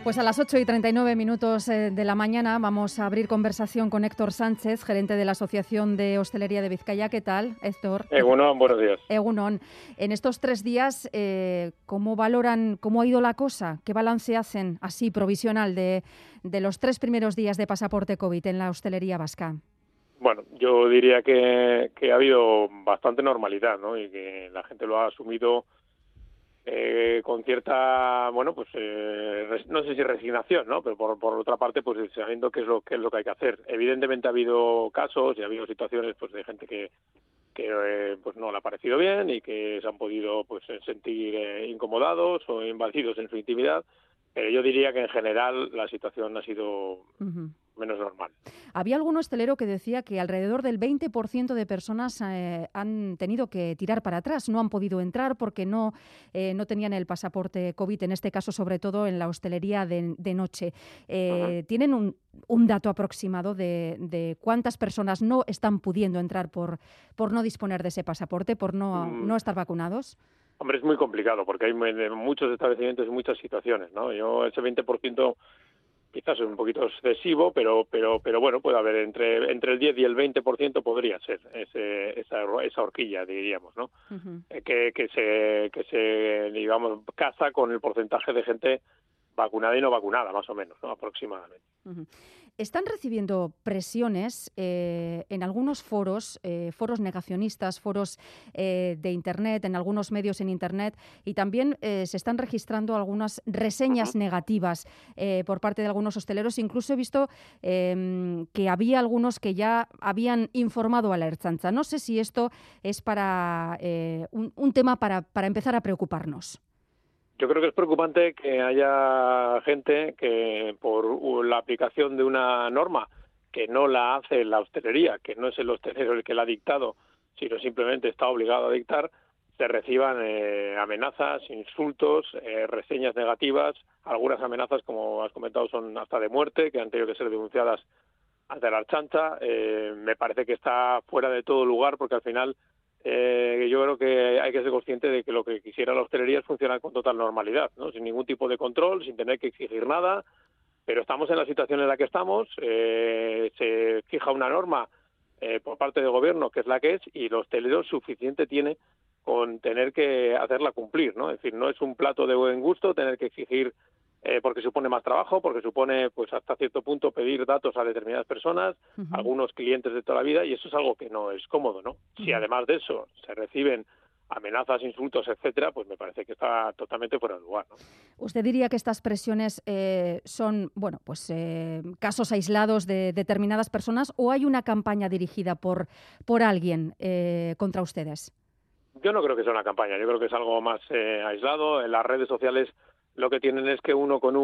Pues a las 8:39 de la mañana vamos a abrir conversación con Héctor Sánchez, gerente de la Asociación de Hostelería de Vizcaya. ¿Qué tal, Héctor? Egunon, buenos días. Egunon. En estos 3 días, ¿cómo valoran, cómo ha ido la cosa? ¿Qué balance hacen, así provisional, de los 3 primeros días de pasaporte COVID en la hostelería vasca? Bueno, yo diría que ha habido bastante normalidad, ¿no? Y que la gente lo ha asumido con cierta, bueno, pues no sé si resignación, ¿no? Pero por otra parte, pues sabiendo qué es lo que hay que hacer. Evidentemente ha habido casos y ha habido situaciones, pues de gente que pues no le ha parecido bien y que se han podido pues sentir incomodados o invadidos en su intimidad. Pero yo diría que en general la situación ha sido menos normal. Había algún hostelero que decía que alrededor del 20% de personas han tenido que tirar para atrás, no han podido entrar porque no tenían el pasaporte COVID, en este caso sobre todo en la hostelería de noche. ¿Tienen un dato aproximado de cuántas personas no están pudiendo entrar por no disponer de ese pasaporte, por no estar vacunados? Hombre, es muy complicado porque hay muchos establecimientos y muchas situaciones, ¿no? Yo ese 20% quizás es un poquito excesivo, pero bueno, puede haber entre el 10 y el 20% podría ser esa horquilla, diríamos, ¿no? Que se digamos casa con el porcentaje de gente vacunada y no vacunada, más o menos, ¿no? Aproximadamente. Están recibiendo presiones en algunos foros negacionistas, foros de Internet, en algunos medios en Internet, y también se están registrando algunas reseñas negativas por parte de algunos hosteleros. Incluso he visto que había algunos que ya habían informado a la Ertzaintza. No sé si esto es para un tema para empezar a preocuparnos. Yo creo que es preocupante que haya gente que por la aplicación de una norma que no la hace la hostelería, que no es el hostelero el que la ha dictado, sino simplemente está obligado a dictar, se reciban amenazas, insultos, reseñas negativas. Algunas amenazas, como has comentado, son hasta de muerte, que han tenido que ser denunciadas ante la Ertzaintza. Me parece que está fuera de todo lugar, porque al final yo creo que hay que ser consciente de que lo que quisiera la hostelería es funcionar con total normalidad, ¿no? Sin ningún tipo de control, sin tener que exigir nada, pero estamos en la situación en la que estamos, se fija una norma por parte del gobierno que es la que es, y el hostelero suficiente tiene con tener que hacerla cumplir, ¿no? Es decir, no es un plato de buen gusto tener que exigir porque supone más trabajo, porque supone, pues hasta cierto punto, pedir datos a determinadas personas, algunos clientes de toda la vida, y eso es algo que no es cómodo, ¿no? Si además de eso se reciben amenazas, insultos, etcétera, pues me parece que está totalmente fuera de lugar, ¿no? ¿Usted diría que estas presiones son, bueno, pues casos aislados de determinadas personas, o hay una campaña dirigida por alguien contra ustedes? Yo no creo que sea una campaña, yo creo que es algo más aislado. En las redes sociales lo que tienen es que uno con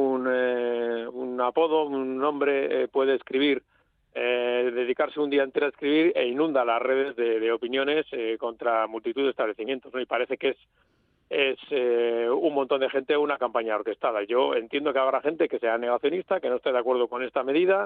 un apodo, un nombre, puede escribir, dedicarse un día entero a escribir e inunda las redes de opiniones contra multitud de establecimientos, ¿no? Y parece que es un montón de gente una campaña orquestada. Yo entiendo que habrá gente que sea negacionista, que no esté de acuerdo con esta medida.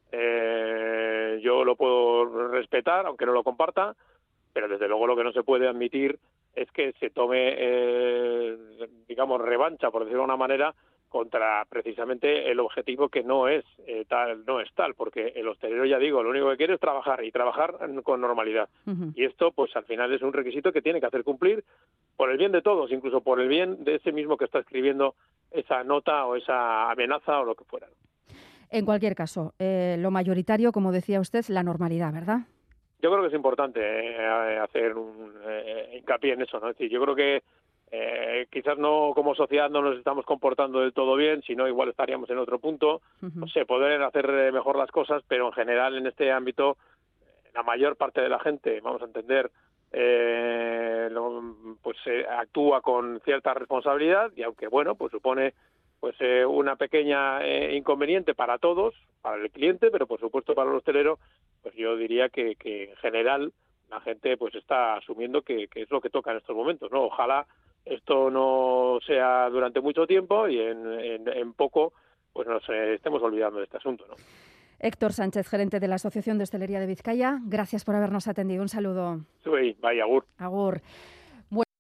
Yo lo puedo respetar, aunque no lo comparta, pero desde luego lo que no se puede admitir es que se tome, digamos, revancha, por decirlo de una manera, contra precisamente el objetivo que no es tal, porque el hostelero, ya digo, lo único que quiere es trabajar, y trabajar con normalidad. Y esto, pues al final es un requisito que tiene que hacer cumplir por el bien de todos, incluso por el bien de ese mismo que está escribiendo esa nota o esa amenaza o lo que fuera. En cualquier caso, lo mayoritario, como decía usted, la normalidad, ¿verdad? Yo creo que es importante hacer un hincapié en eso, ¿no? Es decir, yo creo que quizás no, como sociedad no nos estamos comportando del todo bien, sino igual estaríamos en otro punto. No sé, poder hacer mejor las cosas, pero en general en este ámbito la mayor parte de la gente, vamos a entender, pues actúa con cierta responsabilidad, y aunque bueno, pues supone pues una pequeña inconveniente para todos, para el cliente, pero por supuesto para el hostelero, pues yo diría que en general la gente pues está asumiendo que es lo que toca en estos momentos, ¿no? Ojalá esto no sea durante mucho tiempo y en poco pues nos estemos olvidando de este asunto, ¿no? Héctor Sánchez, gerente de la Asociación de Hostelería de Vizcaya, gracias por habernos atendido. Un saludo. Sí, vaya, agur. Agur.